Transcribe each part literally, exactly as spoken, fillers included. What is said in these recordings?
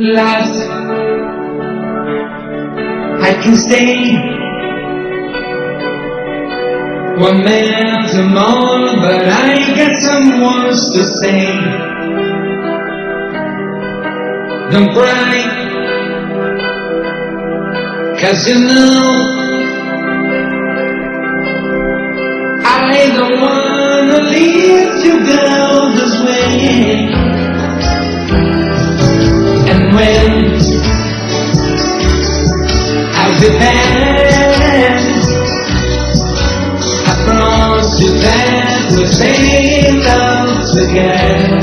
Last, I can stay one minute or more, but I got some words to say. Don't cry, 'cause you know I don't wanna leave you, girl, this way. And when I'll be back, I promise you that we'll stay in love together.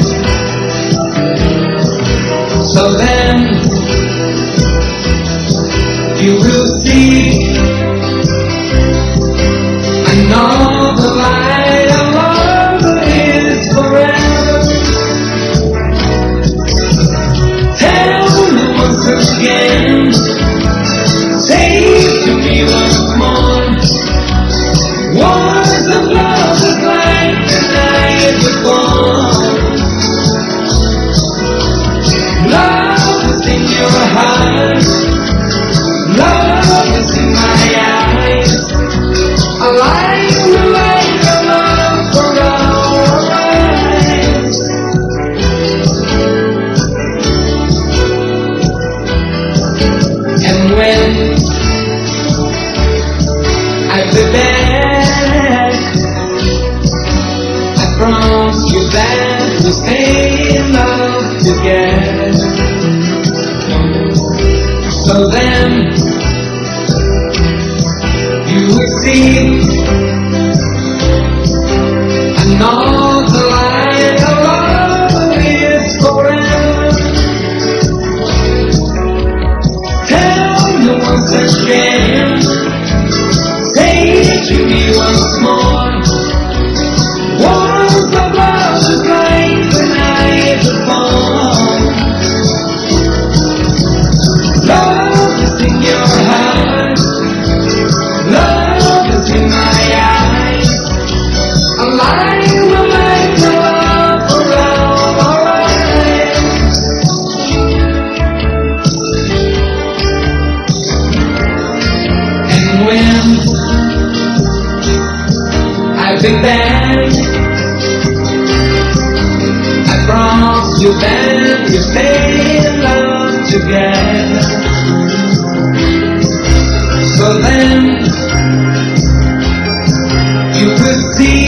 So then you will see, I know the light of love is forever. Tell me once again, say to me once more, what the love is like the night before. Love is in your heart, love is in my eyes. I like the light of love for our eyes. And when I'll be back, I promise you that we'll stay in love together. So then you will see, I know the light of love is forever. Tell me once again, say to me once more, what the love is like the night before. Love is in your heart, love is in my eyes. I like the light of love for our eyes. And when I'll be back, I promise you that we'll stay in love together. So then you will see,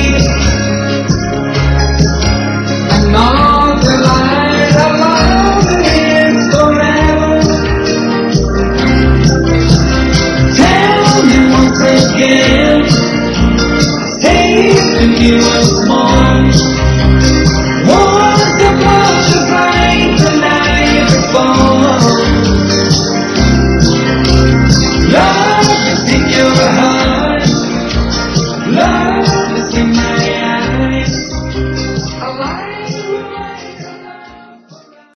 I know the light of love is forever. Tell me once again, say to me once more,